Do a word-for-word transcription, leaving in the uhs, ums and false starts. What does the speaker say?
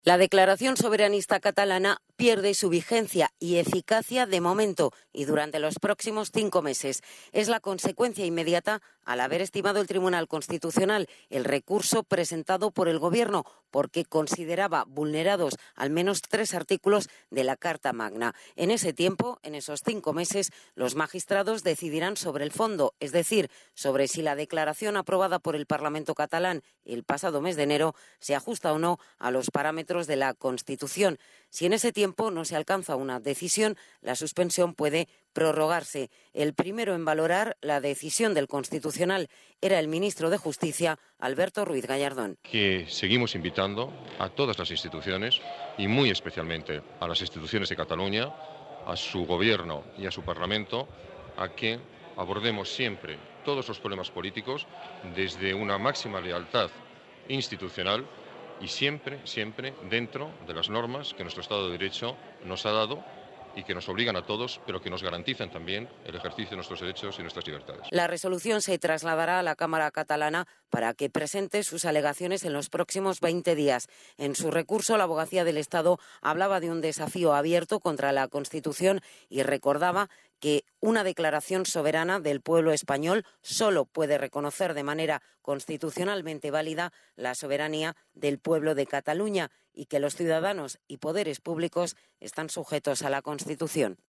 La declaración soberanista catalana pierde su vigencia y eficacia de momento y durante los próximos cinco meses. Es la consecuencia inmediata al haber estimado el Tribunal Constitucional el recurso presentado por el Gobierno porque consideraba vulnerados al menos tres artículos de la Carta Magna. En ese tiempo, en esos cinco meses, los magistrados decidirán sobre el fondo, es decir, sobre si la declaración aprobada por el Parlamento catalán el pasado mes de enero se ajusta o no a los parámetros de la Constitución. Si en ese tiempo no se alcanza una decisión, la suspensión puede prorrogarse. El primero en valorar la decisión del Constitucional era el ministro de Justicia, Alberto Ruiz Gallardón. Que seguimos invitando a todas las instituciones y muy especialmente a las instituciones de Cataluña, a su gobierno y a su Parlamento, a que abordemos siempre todos los problemas políticos desde una máxima lealtad institucional y siempre, siempre dentro de las normas que nuestro Estado de Derecho nos ha dado y que nos obligan a todos, pero que nos garantizan también el ejercicio de nuestros derechos y nuestras libertades. La resolución se trasladará a la Cámara catalana para que presente sus alegaciones en los próximos veinte días. En su recurso, la Abogacía del Estado hablaba de un desafío abierto contra la Constitución y recordaba que una declaración soberana del pueblo español solo puede reconocer de manera constitucionalmente válida la soberanía del pueblo de Cataluña y que los ciudadanos y poderes públicos están sujetos a la Constitución.